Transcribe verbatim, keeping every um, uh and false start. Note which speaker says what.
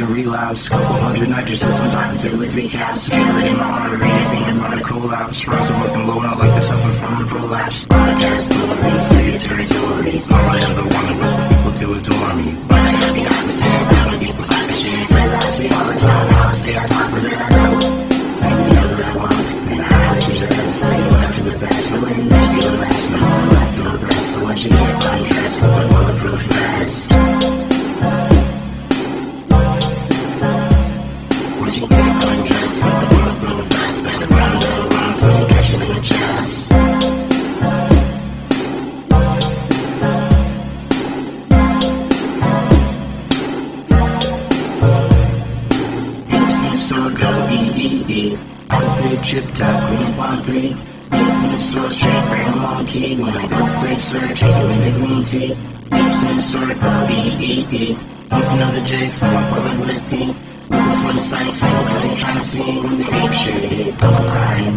Speaker 1: fucking relapse. Couple hundred nitrous hits, I'm talking to with three caps. Feel it in my heart, anything about a collapse. Rise of fucking blowing out like the suffer from a prolapse. Podcast stories, three territories. All I ever wanted was for people to adore me. But I gotta be honest, having people fight the shit. Friends ask me all the time, how I stay on top of it, I know. I know what I want, and I have to just stay left for the best. Feeling that feeling less, no one left for the best. So once you get undressed, no one will approve fast. Once you get undressed, no one will approve fast. Better run, better run, before you catch it in the chest. Store go E E E. Big chip top, green one three. Meet in the store straight, bring them on key. When I go quick search, chasing with the green tea. Meet in the store go E E E. Open up the J from my brother with me. Looking for the sights, I'm really trying to see when the ape shit hit. Don't cry.